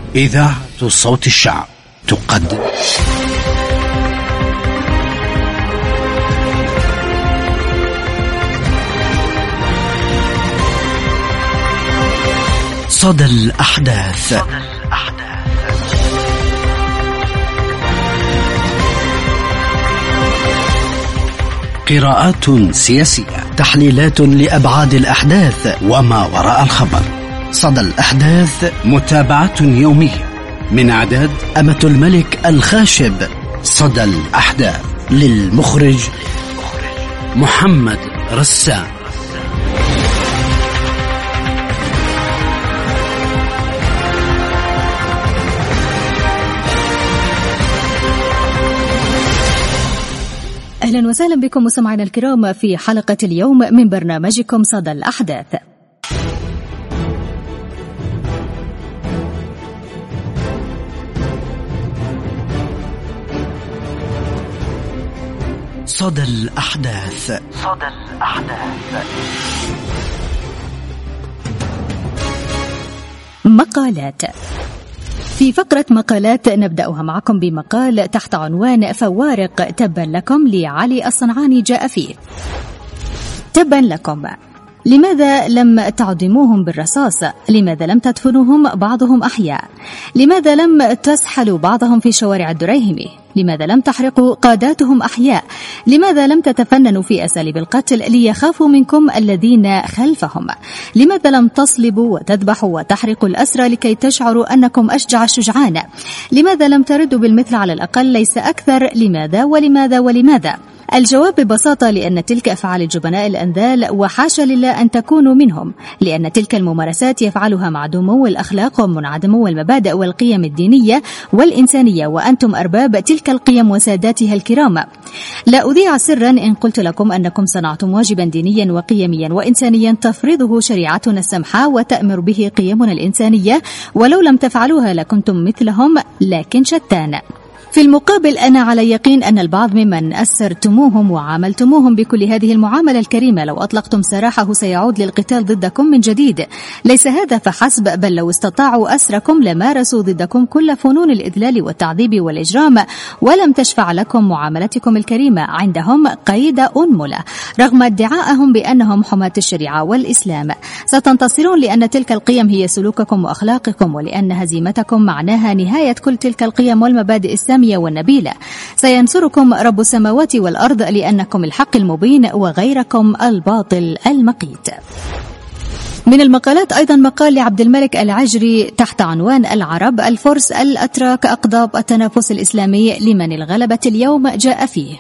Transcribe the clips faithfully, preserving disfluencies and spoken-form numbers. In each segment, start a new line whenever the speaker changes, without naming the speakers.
إذاعة صوت الشعب تقدم صدى الأحداث. قراءات سياسية،
تحليلات لأبعاد الأحداث
وما وراء الخبر.
صدى الأحداث،
متابعة يومية من إعداد
أمة الملك الخاشب.
صدى الأحداث
للمخرج
محمد رسام.
أهلا وسهلا بكم مستمعينا الكرام في حلقة اليوم من برنامجكم صدى الأحداث.
صدى الأحداث.
صدى الأحداث. مقالات. في فقرة مقالات نبدأها معكم بمقال تحت عنوان فوارق تبا لكم لعلي الصنعاني جاء فيه. تبا لكم، لماذا لم تعدموهم بالرصاص؟ لماذا لم تدفنوهم بعضهم أحياء؟ لماذا لم تسحلوا بعضهم في شوارع الدريهمي؟ لماذا لم تحرقوا قاداتهم أحياء؟ لماذا لم تتفننوا في أساليب القتل ليخافوا منكم الذين خلفهم؟ لماذا لم تصلبوا وتذبحوا وتحرقوا الأسرى لكي تشعروا أنكم أشجع الشجعان؟ لماذا لم تردوا بالمثل على الأقل ليس أكثر؟ لماذا ولماذا ولماذا؟ الجواب ببساطة لأن تلك أفعال الجبناء الأنذال، وحاشا لله أن تكونوا منهم، لأن تلك الممارسات يفعلها مع دمو الأخلاق ومنعدمو المبادئ والقيم الدينية والإنسانية، وأنتم أرباب تلك القيم وساداتها الكرام. لا أذيع سرا إن قلت لكم أنكم صنعتم واجبا دينيا وقيميا وإنسانيا تفرضه شريعتنا السمحة وتأمر به قيمنا الإنسانية، ولو لم تفعلوها لكنتم مثلهم لكن شتان. في المقابل أنا على يقين أن البعض ممن أسرتموهم وعاملتموهم بكل هذه المعاملة الكريمة لو أطلقتم سراحه سيعود للقتال ضدكم من جديد. ليس هذا فحسب، بل لو استطاعوا أسركم لمارسوا ضدكم كل فنون الإذلال والتعذيب والإجرام، ولم تشفع لكم معاملتكم الكريمة عندهم قيد أنملة رغم ادعائهم بأنهم حماة الشريعة والإسلام. ستنتصرون لأن تلك القيم هي سلوككم وأخلاقكم، ولأن هزيمتكم معناها نهاية كل تلك القيم والمبادئ السامية والنبيلة. سينصركم رب السماوات والأرض لأنكم الحق المبين وغيركم الباطل المقيت. من المقالات أيضا مقال لعبد الملك العجري تحت عنوان العرب الفرس الأتراك أقضاب التنافس الإسلامي لمن الغلبة اليوم جاء فيه.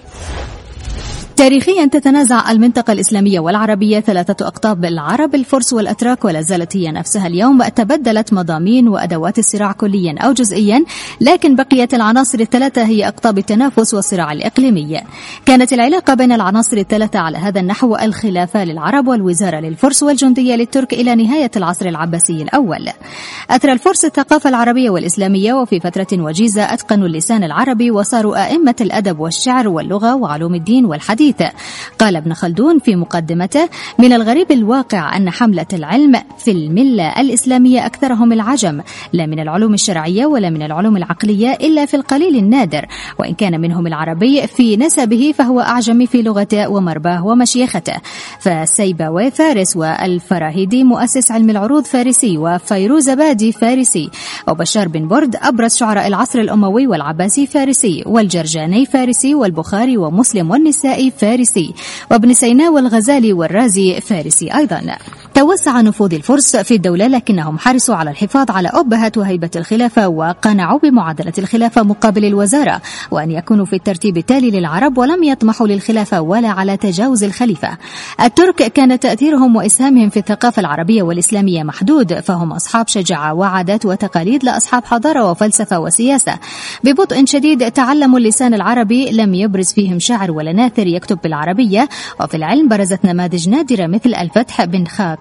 تاريخيا تتنازع المنطقة الإسلامية والعربية ثلاثة أقطاب العرب الفرس والأتراك، ولا زالت هي نفسها اليوم. تبدلت مضامين وأدوات الصراع كليا أو جزئيا، لكن بقيت العناصر الثلاثة هي أقطاب التنافس والصراع الإقليمي. كانت العلاقة بين العناصر الثلاثة على هذا النحو: الخلافة للعرب والوزارة للفرس والجندية للترك إلى نهاية العصر العباسي الأول. أثرى الفرس الثقافة العربية والإسلامية، وفي فترة وجيزة أتقنوا اللسان العربي وصاروا أئمة الأدب والشعر واللغة وعلوم الدين والحديث. قال ابن خلدون في مقدمته: من الغريب الواقع أن حملة العلم في الملة الإسلامية أكثرهم العجم، لا من العلوم الشرعية ولا من العلوم العقلية إلا في القليل النادر، وإن كان منهم العربي في نسبه فهو أعجمي في لغته ومرباه ومشيخته. فالسيبوي فارس، والفراهيدي مؤسس علم العروض فارسي، وفيروزبادي فارسي، وبشار بن برد أبرز شعراء العصر الأموي والعباسي فارسي، والجرجاني فارسي، والبخاري ومسلم والنسائي فارسي، وابن سينا والغزالي والرازي فارسي أيضا. توسع نفوذ الفرس في الدولة، لكنهم حرصوا على الحفاظ على أبهة وهيبة الخلافة، وقنعوا بمعادلة الخلافة مقابل الوزارة، وأن يكونوا في الترتيب التالي للعرب، ولم يطمحوا للخلافة ولا على تجاوز الخليفة. الترك كان تأثيرهم وإسهامهم في الثقافة العربية والإسلامية محدود، فهم أصحاب شجاعة وعادات وتقاليد، لا أصحاب حضارة وفلسفة وسياسة. ببطء شديد تعلموا اللسان العربي، لم يبرز فيهم شاعر ولا ناثر يكتب بالعربية، وفي العلم برزت نماذج نادرة مثل الفتح بن خاقان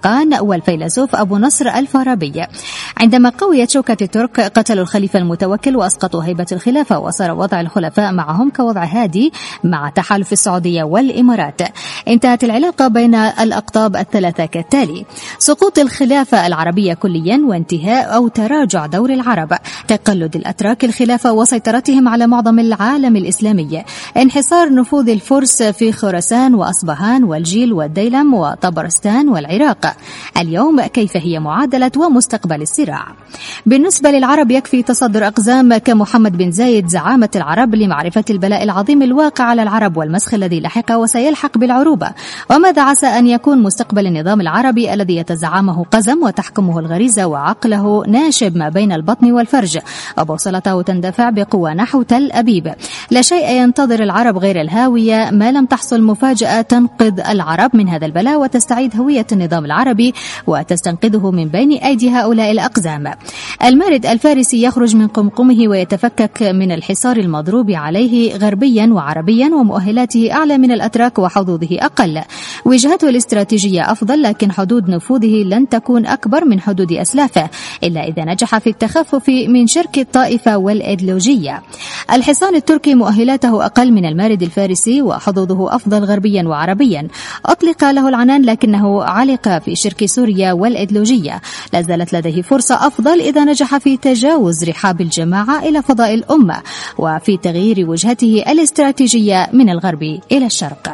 خاقان والفيلسوف أبو نصر الفارابي. عندما قويت شوكة الترك قتلوا الخليفة المتوكل وأسقطوا هيبة الخلافة، وصار وضع الخلفاء معهم كوضع هادي مع تحالف السعودية والإمارات. انتهت العلاقة بين الأقطاب الثلاثة كالتالي: سقوط الخلافة العربية كليا، وانتهاء أو تراجع دور العرب، تقلد الأتراك الخلافة وسيطرتهم على معظم العالم الإسلامي، انحصار نفوذ الفرس في خراسان وأصبهان والجيل والديلم وطبرستان والعراق. اليوم كيف هي معادلة ومستقبل الصراع؟ بالنسبة للعرب يكفي تصدر أقزام كمحمد بن زايد زعامة العرب لمعرفة البلاء العظيم الواقع على العرب والمسخ الذي لحق وسيلحق بالعروبة. وماذا عسى أن يكون مستقبل النظام العربي الذي يتزعمه قزم وتحكمه الغريزة وعقله ناشب ما بين البطن والفرج وبوصلته تندفع بقوة نحو تل أبيب؟ لا شيء ينتظر العرب غير الهاوية ما لم تحصل مفاجأة تنقذ العرب من هذا البلاء وتستعيد هوية النظام العربي وتستنقذه من بين أيدي هؤلاء الأقزام. المارد الفارسي يخرج من قمقمه ويتفكك من الحصار المضروب عليه غربيا وعربيا، ومؤهلاته أعلى من الأتراك وحظوظه أقل. وجهته الاستراتيجية أفضل، لكن حدود نفوذه لن تكون أكبر من حدود أسلافه إلا إذا نجح في التخفف من شرك الطائفة والإيديولوجية. الحصان التركي مؤهلاته أقل من المارد الفارسي وحظوظه أفضل غربيا وعربيا. أطلق له العنان لكنه علق في شرك سوريا والإيديولوجية. لا زالت لديه فرصة أفضل إذا نجح في تجاوز رحاب الجماعة إلى فضاء الأمة وفي تغيير وجهته الاستراتيجية من الغرب إلى الشرق.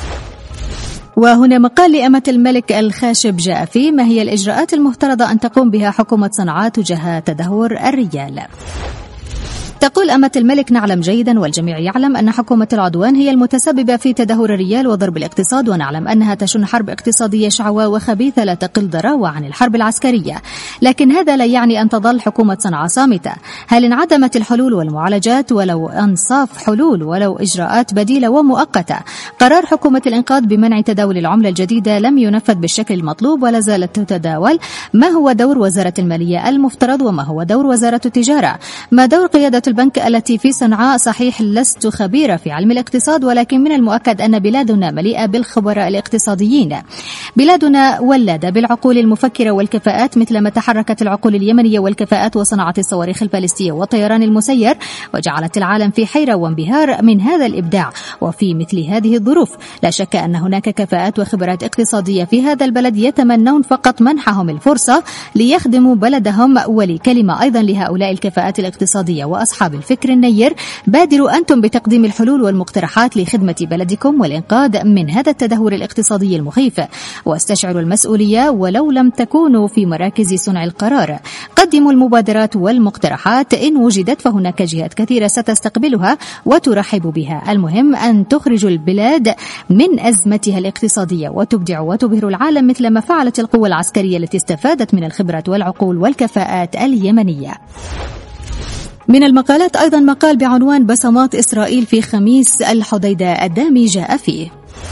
وهنا مقال لأمة الملك الخاشب جاء فيه: ما هي الإجراءات المفترضة أن تقوم بها حكومة صنعاء تجاه تدهور الريال؟ تقول أمة الملك: نعلم جيدا والجميع يعلم أن حكومة العدوان هي المتسببة في تدهور الريال وضرب الاقتصاد، ونعلم أنها تشن حرب اقتصادية شعواء وخبيثة لا تقل ضراوة عن الحرب العسكرية، لكن هذا لا يعني أن تظل حكومة صنعاء صامتة. هل انعدمت الحلول والمعالجات؟ ولو أنصاف حلول ولو إجراءات بديلة ومؤقتة. قرار حكومة الإنقاذ بمنع تداول العملة الجديدة لم ينفذ بالشكل المطلوب ولا زالت تتداول. ما هو دور وزارة المالية المفترض وما هو دور وزارة التجارة؟ ما دور قيادة البنك التي في صنعاء؟ صحيح لست خبيرة في علم الاقتصاد، ولكن من المؤكد أن بلادنا مليئة بالخبراء الاقتصاديين. بلادنا ولادة بالعقول المفكرة والكفاءات مثلما تحركت العقول اليمنية والكفاءات وصنعت الصواريخ البالستية والطيران المسير، وجعلت العالم في حيرة وانبهار من هذا الإبداع. وفي مثل هذه الظروف لا شك أن هناك كفاءات وخبرات اقتصادية في هذا البلد يتمنون فقط منحهم الفرصة ليخدموا بلدهم. ولكلمة أيضا لهؤلاء الكفاءات الاقتصادية وأصحاب الفكر النير: بادروا أنتم بتقديم الحلول والمقترحات لخدمة بلدكم والإنقاذ من هذا التدهور الاقتصادي المخيف، واستشعروا المسؤولية ولو لم تكونوا في مراكز صنع القرار. قدموا المبادرات والمقترحات، إن وجدت فهناك جهات كثيرة ستستقبلها وترحب بها. المهم أن تخرجوا البلاد من أزمتها الاقتصادية وتبدعوا وتبهروا العالم مثل ما فعلت القوى العسكرية التي استفادت من الخبرات والعقول والكفاءات اليمنية. من المقالات أيضا مقال بعنوان بصمات إسرائيل في خميس الحديدة الدامي جاء فيه: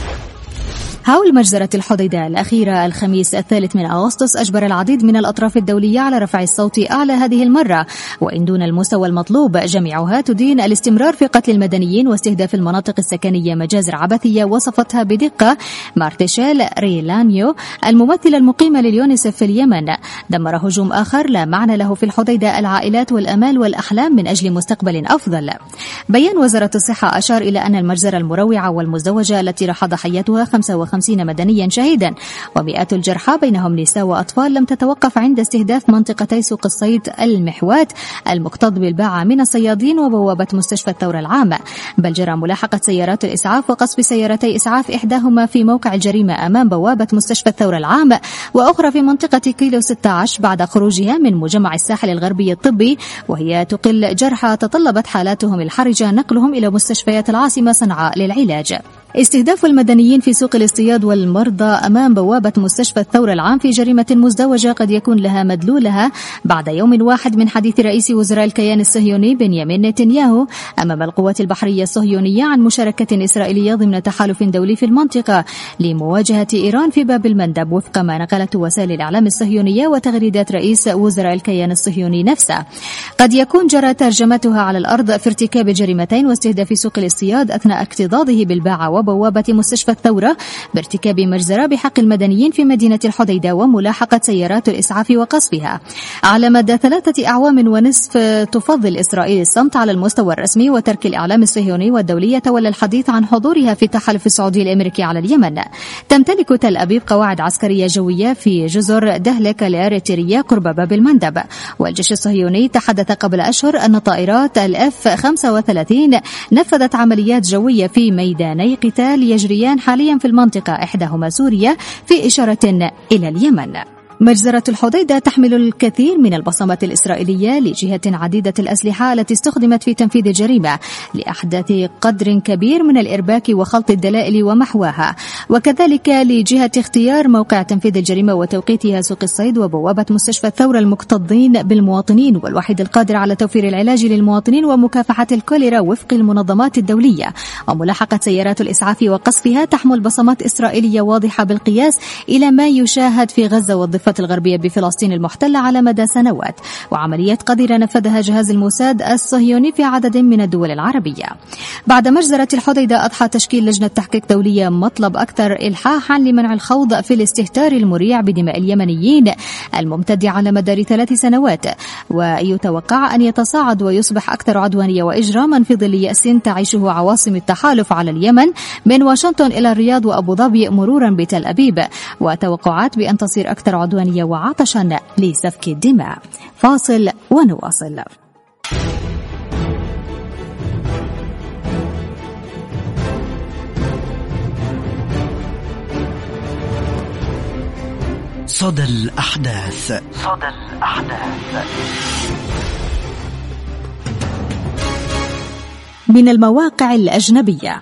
هول مجزرة الحديدة الأخيرة الخميس الثالث من أغسطس أجبر العديد من الأطراف الدولية على رفع الصوت أعلى هذه المرة، وإن دون المستوى المطلوب. جميعها تدين الاستمرار في قتل المدنيين واستهداف المناطق السكنية مجازر عبثية وصفتها بدقة مارتشال ريلانيو الممثل المقيم لليونيسف في اليمن. دمر هجوم آخر لا معنى له في الحديدة العائلات والأمال والأحلام من أجل مستقبل أفضل. بيان وزارة الصحة أشار إلى أن المجزرة المروعة والمزدوجة التي راح ضحيتها خمسة وخمسين مدنيا شهيدا ومئات الجرحى بينهم نساء وأطفال لم تتوقف عند استهداف منطقتي سوق الصيد المحوات المكتظ بالباعة من الصيادين وبوابة مستشفى الثورة العامة، بل جرى ملاحقة سيارات الإسعاف وقصف سيارتي إسعاف، إحداهما في موقع الجريمة أمام بوابة مستشفى الثورة العامة وأخرى في منطقة كيلو ستة عشر بعد خروجها من مجمع الساحل الغربي الطبي، وهي تقل جرحى تطلبت حالاتهم الحرجة نقلهم إلى مستشفيات العاصمة صنعاء للعلاج. استهداف المدنيين في سوق الاصطياد والمرضى أمام بوابة مستشفى الثورة العام في جريمة مزدوجة قد يكون لها مدلولها بعد يوم واحد من حديث رئيس وزراء الكيان الصهيوني بنيامين نتنياهو أمام القوات البحرية الصهيونية عن مشاركة إسرائيلية ضمن تحالف دولي في المنطقة لمواجهة إيران في باب المندب، وفق ما نقلته وسائل الإعلام الصهيونية وتغريدات رئيس وزراء الكيان الصهيوني نفسه. قد يكون جرى ترجمتها على الأرض في ارتكاب جريمتين واستهداف سوق الاصطياد أثناء اكتظاظه بالباعة وبوابة مستشفى الثورة بارتكاب مجزرة بحق المدنيين في مدينة الحديدة وملاحقة سيارات الإسعاف وقصفها. على مدى ثلاثة أعوام ونصف تفضل إسرائيل الصمت على المستوى الرسمي وترك الإعلام الصهيوني والدولي يتولى الحديث عن حضورها في التحالف السعودي الأمريكي على اليمن. تمتلك تل أبيب قواعد عسكرية جوية في جزر دهلك الإريترية قرب باب المندب، والجيش الصهيوني تحدث قبل أشهر أن طائرات الإف خمسة وثلاثين نفذت عمليات جوية في ميداني قتال يجريان حاليا في المنطقة، إحداهما سوريا، في إشارة إلى اليمن. مجزرة الحديدة تحمل الكثير من البصمات الإسرائيلية لجهة عديدة الأسلحة التي استخدمت في تنفيذ الجريمة لأحداث قدر كبير من الإرباك وخلط الدلائل ومحواها، وكذلك لجهة اختيار موقع تنفيذ الجريمة وتوقيتها سوق الصيد وبوابة مستشفى الثورة المكتظين بالمواطنين والوحيد القادر على توفير العلاج للمواطنين ومكافحة الكوليرا وفق المنظمات الدولية، وملاحقة سيارات الإسعاف وقصفها تحمل بصمات إسرائيلية واضحة بالقياس إلى ما يشاهد في غزة والضفة الغربية بفلسطين المحتلة على مدى سنوات، وعمليات قذرة نفذها جهاز الموساد الصهيوني في عدد من الدول العربية. بعد مجزرة الحديدة أضحى تشكيل لجنة تحقيق دولية مطلب أكثر إلحاحا لمنع الخوض في الاستهتار المريع بدماء اليمنيين الممتد على مدار ثلاث سنوات، ويتوقع أن يتصاعد ويصبح أكثر عدوانية وإجراما في ظل يأس تعيشه عواصم التحالف على اليمن من واشنطن إلى الرياض وأبو ظبي مرورا بتل أبيب، وتوقعات بأن تصير أكثر عدوانية وعطشا لسفك الدماء. فاصل ونواصل.
صدى الأحداث.
صدى الأحداث
من المواقع الأجنبية.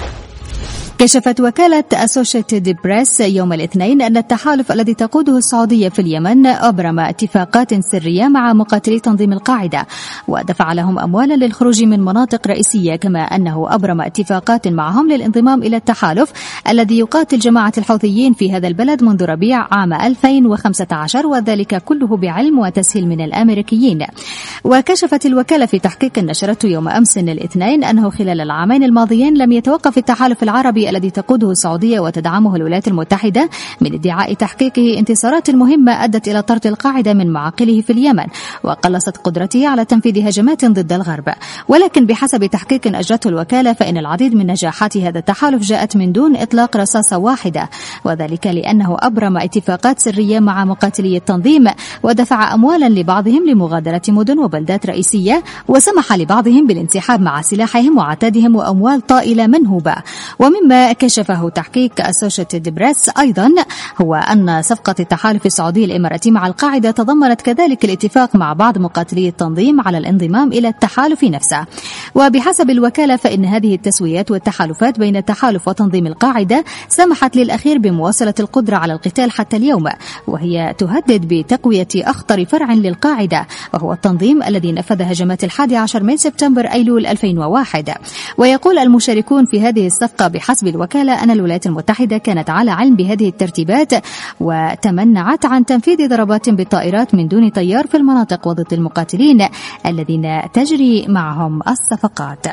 كشفت وكالة أسوشيتد بريس يوم الاثنين أن التحالف الذي تقوده السعودية في اليمن أبرم اتفاقات سرية مع مقاتلي تنظيم القاعدة ودفع لهم أموالا للخروج من مناطق رئيسية، كما أنه أبرم اتفاقات معهم للانضمام إلى التحالف الذي يقاتل جماعة الحوثيين في هذا البلد منذ ربيع عام ألفين وخمسة عشر، وذلك كله بعلم وتسهيل من الأمريكيين. وكشفت الوكالة في تحقيق نشرته يوم أمس الاثنين أنه خلال العامين الماضيين لم يتوقف التحالف العربي الذي تقوده السعودية وتدعمه الولايات المتحدة من ادعاء تحقيقه انتصارات مهمة أدت إلى طرد القاعدة من معاقله في اليمن وقلصت قدرته على تنفيذ هجمات ضد الغرب. ولكن بحسب تحقيق أجرته الوكالة فإن العديد من نجاحات هذا التحالف جاءت من دون إطلاق رصاصة واحدة، وذلك لأنه أبرم اتفاقات سرية مع مقاتلي التنظيم ودفع أموالا لبعضهم لمغادرة مدن وبلدات رئيسية، وسمح لبعضهم بالانسحاب مع سلاحهم وعتادهم وأموال طائلة منهوبة. ومما كشفه تحقيق أسوشيتد بريس أيضا هو أن صفقة التحالف السعودي الإماراتي مع القاعدة تضمنت كذلك الاتفاق مع بعض مقاتلي التنظيم على الانضمام إلى التحالف نفسه. وبحسب الوكالة فإن هذه التسويات والتحالفات بين التحالف وتنظيم القاعدة سمحت للأخير بمواصلة القدرة على القتال حتى اليوم، وهي تهدد بتقوية أخطر فرع للقاعدة وهو التنظيم الذي نفذ هجمات الحادي عشر من سبتمبر أيلول ألفين وواحد. ويقول المشاركون في هذه الصفقة بحسب الوكالة أن الولايات المتحدة كانت على علم بهذه الترتيبات وتمنعت عن تنفيذ ضربات بالطائرات من دون طيار في المناطق وضد المقاتلين الذين تجري معهم الصفقات.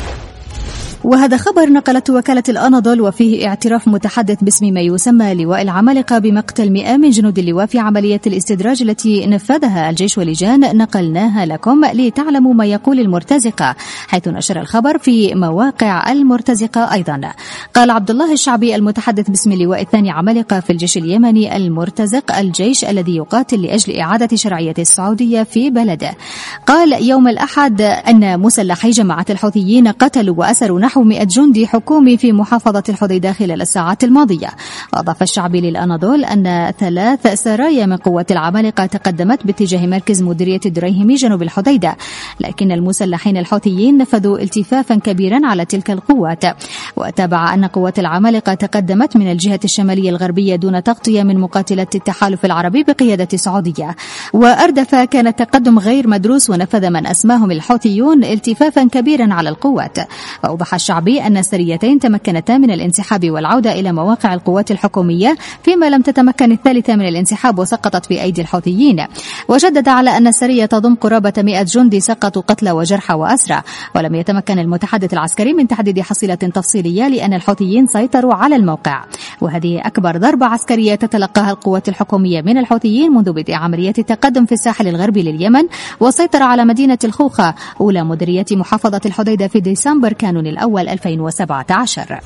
وهذا خبر نقلته وكالة الأناضول وفيه اعتراف متحدث باسم ما يسمى لواء العمالقة بمقتل مئة من جنود اللواء في عملية الاستدراج التي نفذها الجيش واللجان، نقلناها لكم لتعلموا ما يقول المرتزقة، حيث نشر الخبر في مواقع المرتزقة. أيضا قال عبد الله الشعبي المتحدث باسم اللواء الثاني عمالقة في الجيش اليمني المرتزق الجيش الذي يقاتل لأجل إعادة شرعية السعودية في بلده، قال يوم الأحد أن مسلحي جماعة الحوثيين قتلوا وأسروا نحو مئة جندي حكومي في محافظة الحديدة خلال الساعات الماضية. أضاف الشعبي للأناضول أن ثلاث سرايا من قوات العمالقة تقدمت باتجاه مركز مديرية الدريهمي جنوب الحديدة، لكن المسلحين الحوثيين نفذوا التفافا كبيرا على تلك القوات. وتابع أن قوات العمالقة تقدمت من الجهة الشمالية الغربية دون تغطية من مقاتلات التحالف العربي بقيادة السعودية، وأردف كان التقدم غير مدروس ونفذ من أسماهم الحوثيون التفافا كبيرا على القوات. وأوضح الشعبي أن السريتين تمكنتا من الانسحاب والعودة إلى مواقع القوات الحكومية، فيما لم تتمكن الثالثة من الانسحاب وسقطت في أيدي الحوثيين. وشدد على أن السرية تضم قرابة مئة جندي سقطوا قتلى وجرحى وأسرى، ولم يتمكن المتحدث العسكري من تحديد حصيلة تفصيلية لأن الحوثيين سيطروا على الموقع. وهذه أكبر ضربة عسكرية تتلقاها القوات الحكومية من الحوثيين منذ بدء عملية التقدم في الساحل الغربي لليمن، وسيطر على مدينة الخوخة أولى مديرية محافظة الحديدة في ديسمبر كانون الأول ألفين وسبعة عشر.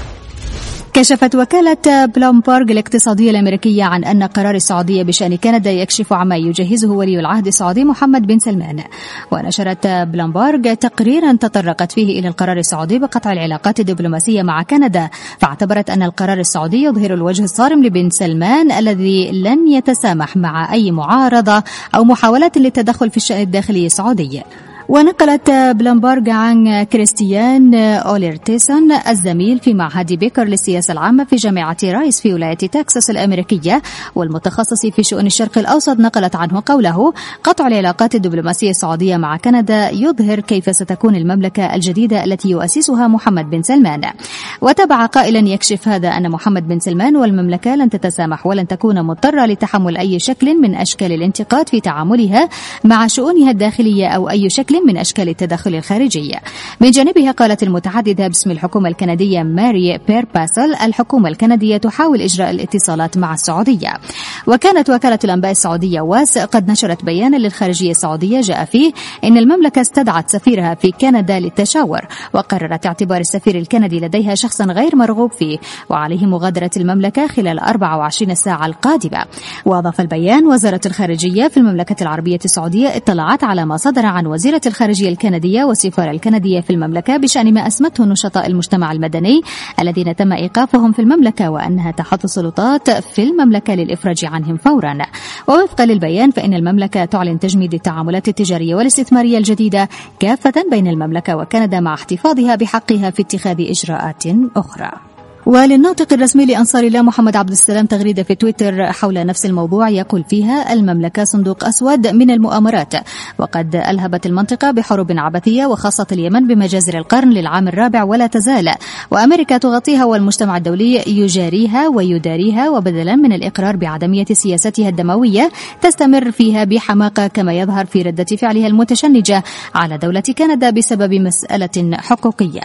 كشفت وكالة بلومبرج الاقتصادية الأمريكية عن أن قرار السعودية بشأن كندا يكشف عما يجهزه ولي العهد السعودي محمد بن سلمان. ونشرت بلومبرج تقريرا تطرقت فيه إلى القرار السعودي بقطع العلاقات الدبلوماسية مع كندا، فاعتبرت أن القرار السعودي يظهر الوجه الصارم لبن سلمان الذي لن يتسامح مع أي معارضة أو محاولات للتدخل في الشأن الداخلي السعودي. ونقلت بلومبرج عن كريستيان أوليرتيسون الزميل في معهد بيكر للسياسة العامة في جامعة رايس في ولاية تكساس الأمريكية والمتخصص في شؤون الشرق الأوسط، نقلت عنه قوله: قطع العلاقات الدبلوماسية السعودية مع كندا يظهر كيف ستكون المملكة الجديدة التي يؤسسها محمد بن سلمان. وتبع قائلا: يكشف هذا أن محمد بن سلمان والمملكة لن تتسامح ولن تكون مضطرة لتحمل أي شكل من أشكال الانتقاد في تعاملها مع شؤونها الداخلية أو أي شكل من أشكال التدخل الخارجي. من جانبها قالت المتحدثة باسم الحكومة الكندية ماري بيرباسل: الحكومة الكندية تحاول إجراء الاتصالات مع السعودية. وكانت وكالة الأنباء السعودية واس قد نشرت بيانا للخارجية السعودية جاء فيه إن المملكة استدعت سفيرها في كندا للتشاور، وقررت اعتبار السفير الكندي لديها شخصا غير مرغوب فيه وعليه مغادرة المملكة خلال أربع وعشرين ساعة القادمة. وأضاف البيان: وزارة الخارجية في المملكة العربية السعودية اطلعت على ما صدر عن وزيرة الخارجية الكندية والسفارة الكندية في المملكة بشأن ما أسمته نشطاء المجتمع المدني الذين تم إيقافهم في المملكة، وأنها تحث السلطات في المملكة للإفراج عنهم فورا. ووفقا للبيان فإن المملكة تعلن تجميد التعاملات التجارية والاستثمارية الجديدة كافة بين المملكة وكندا مع احتفاظها بحقها في اتخاذ إجراءات أخرى. وللناطق الرسمي لأنصار الله محمد عبد السلام تغريدة في تويتر حول نفس الموضوع يقول فيها: المملكة صندوق أسود من المؤامرات، وقد ألهبت المنطقة بحروب عبثية وخاصة اليمن بمجازر القرن للعام الرابع ولا تزال، وأمريكا تغطيها والمجتمع الدولي يجاريها ويداريها، وبدلا من الإقرار بعدمية سياستها الدموية تستمر فيها بحماقة كما يظهر في ردة فعلها المتشنجة على دولة كندا بسبب مسألة حقوقية.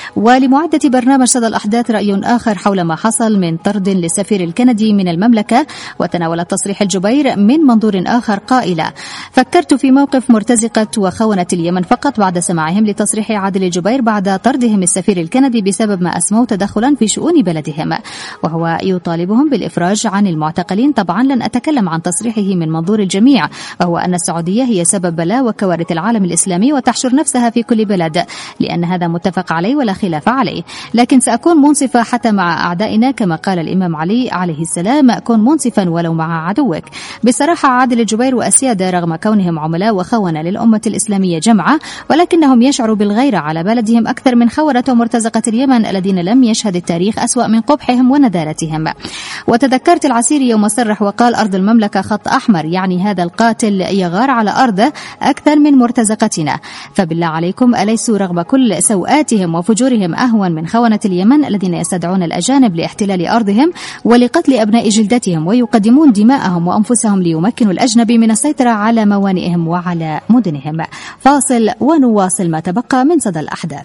ولمعدة برنامج صدى الأحداث رأي آخر حول ما حصل من طرد للسفير الكندي من المملكة، وتناولت تصريح الجبير من منظور آخر قائلة: فكرت في موقف مرتزقة وخونة اليمن فقط بعد سماعهم لتصريح عادل الجبير بعد طردهم السفير الكندي بسبب ما أسموه تدخلا في شؤون بلدهم، وهو يطالبهم بالإفراج عن المعتقلين. طبعا لن أتكلم عن تصريحه من منظور الجميع، وهو أن السعودية هي سبب بلاء وكوارث العالم الإسلامي وتحشر نفسها في كل بلد، لأن هذا متفق عليه ولا خلاف عليه. لكن سأكون منصفة حتى مع أعدائنا كما قال الإمام علي عليه السلام: كن منصفا ولو مع عدوك. بصراحة عادل الجبير والسيادة رغم كونهم عملاء وخونة للأمة الإسلامية جمعة، ولكنهم يشعروا بالغيرة على بلدهم أكثر من خونة ومرتزقة اليمن الذين لم يشهد التاريخ أسوأ من قبحهم وندالتهم. وتذكرت العسيري يوم صرح وقال: أرض المملكة خط أحمر، يعني هذا القاتل يغار على أرضه أكثر من مرتزقتنا. فبالله عليكم، أليسوا رغم كل سوءاتهم وفجورهم أهون من خونة اليمن الذين يستدعون الأجانب لاحتلال أرضهم ولقتل أبناء جلدتهم ويقدمون دماءهم وأنفسهم ليمكنوا الأجنبي من السيطرة على موانئهم وعلى مدنهم؟ فاصل ونواصل ما تبقى من صدى الأحداث.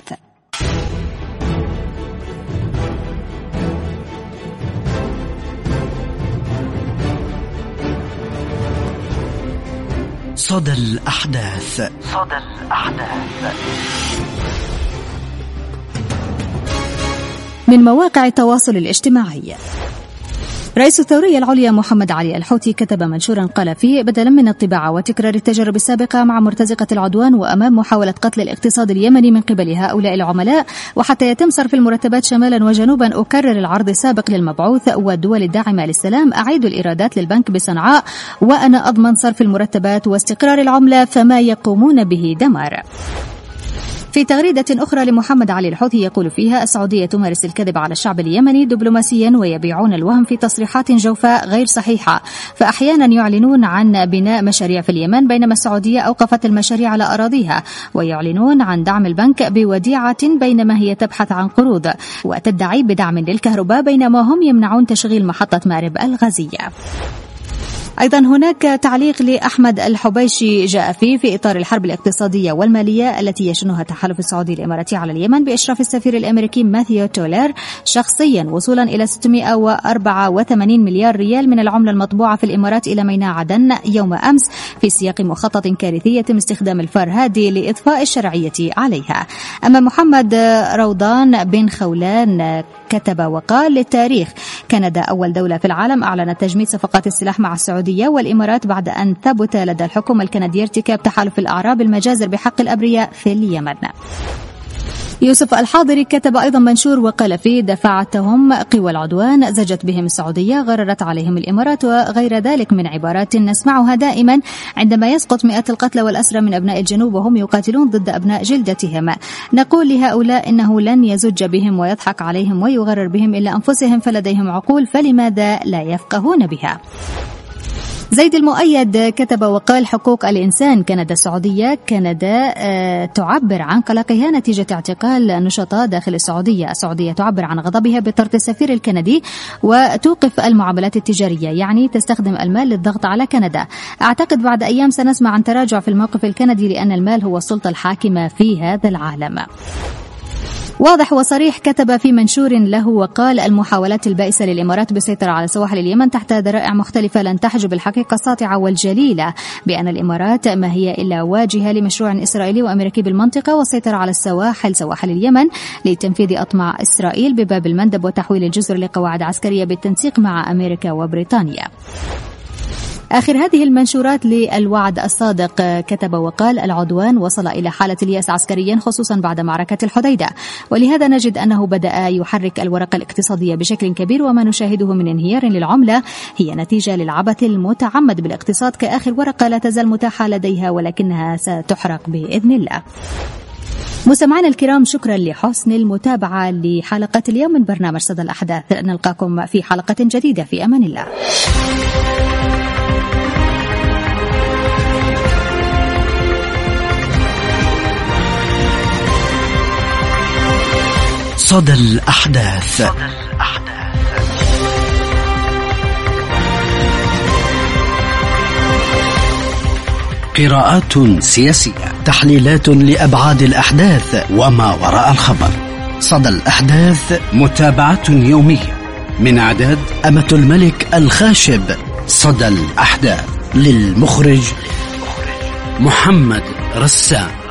صدى الأحداث.
صدى الأحداث
من مواقع التواصل الاجتماعي. رئيس الثورية العليا محمد علي الحوثي كتب منشورا قال فيه: بدلا من الطباعة وتكرار التجارب السابقة مع مرتزقة العدوان وأمام محاولة قتل الاقتصاد اليمني من قبل هؤلاء العملاء وحتى يتم صرف المرتبات شمالا وجنوبا، أكرر العرض السابق للمبعوث والدول الداعمة للسلام: أعيدوا الإيرادات للبنك بصنعاء وأنا أضمن صرف المرتبات واستقرار العملة، فما يقومون به دمار. في تغريدة أخرى لمحمد علي الحوثي يقول فيها: السعودية تمارس الكذب على الشعب اليمني دبلوماسيا ويبيعون الوهم في تصريحات جوفاء غير صحيحة، فأحيانا يعلنون عن بناء مشاريع في اليمن بينما السعودية أوقفت المشاريع على أراضيها، ويعلنون عن دعم البنك بوديعة بينما هي تبحث عن قروض، وتدعي بدعم للكهرباء بينما هم يمنعون تشغيل محطة مأرب الغازية. أيضا هناك تعليق لأحمد الحبيشي جاء فيه في إطار الحرب الاقتصادية والمالية التي يشنها التحالف السعودي الإماراتي على اليمن بإشراف السفير الأمريكي ماثيو تولير شخصيا، وصولا إلى ستمائة وأربعة وثمانين مليار ريال من العملة المطبوعة في الإمارات إلى ميناء عدن يوم أمس في سياق مخطط كارثي يتم استخدام الفرهادي لإضفاء الشرعية عليها. أما محمد روضان بن خولان كتب وقال للتاريخ: كندا أول دولة في العالم أعلنت تجميد صفقات السلاح مع السعودية والإمارات بعد أن ثبت لدى الحكومة الكندية ارتكاب تحالف الأعراب المجازر بحق الأبرياء في اليمن. يوسف الحاضري كتب أيضا منشور وقال فيه: دفعتهم قوى العدوان، زجت بهم السعودية، غررت عليهم الإمارات، وغير ذلك من عبارات نسمعها دائما عندما يسقط مئات القتلى والأسرى من أبناء الجنوب وهم يقاتلون ضد أبناء جلدتهم. نقول لهؤلاء إنه لن يزج بهم ويضحك عليهم ويغرر بهم إلا أنفسهم، فلديهم عقول فلماذا لا يفقهون بها؟ زيد المؤيد كتب وقال: حقوق الإنسان كندا السعودية. كندا تعبر عن قلقها نتيجة اعتقال نشطاء داخل السعودية. السعودية تعبر عن غضبها بطرد السفير الكندي وتوقف المعاملات التجارية، يعني تستخدم المال للضغط على كندا. أعتقد بعد أيام سنسمع عن تراجع في الموقف الكندي لأن المال هو السلطة الحاكمة في هذا العالم. واضح وصريح كتب في منشور له وقال: المحاولات البائسة للإمارات بالسيطرة على سواحل اليمن تحت ذرائع مختلفة لن تحجب الحقيقة الساطعة والجليلة بأن الإمارات ما هي إلا واجهة لمشروع إسرائيلي وأمريكي بالمنطقة والسيطرة على السواحل سواحل اليمن لتنفيذ أطماع إسرائيل بباب المندب وتحويل الجزر لقواعد عسكرية بالتنسيق مع أمريكا وبريطانيا. آخر هذه المنشورات للوعد الصادق كتب وقال: العدوان وصل إلى حالة اليأس عسكريا خصوصا بعد معركة الحديدة، ولهذا نجد أنه بدأ يحرك الورقة الاقتصادية بشكل كبير، وما نشاهده من انهيار للعملة هي نتيجة للعبث المتعمد بالاقتصاد كآخر ورقة لا تزال متاحة لديها ولكنها ستحرق بإذن الله. مستمعينا الكرام، شكرا لحسن المتابعة لحلقة اليوم من برنامج صدى الأحداث. نلقاكم في حلقة جديدة، في أمان الله.
صدى الأحداث. قراءات سياسية، تحليلات لأبعاد الأحداث وما وراء الخبر. صدى الأحداث، متابعة يومية من إعداد أمة الملك الخاشب. صدى الأحداث، للمخرج محمد رسام.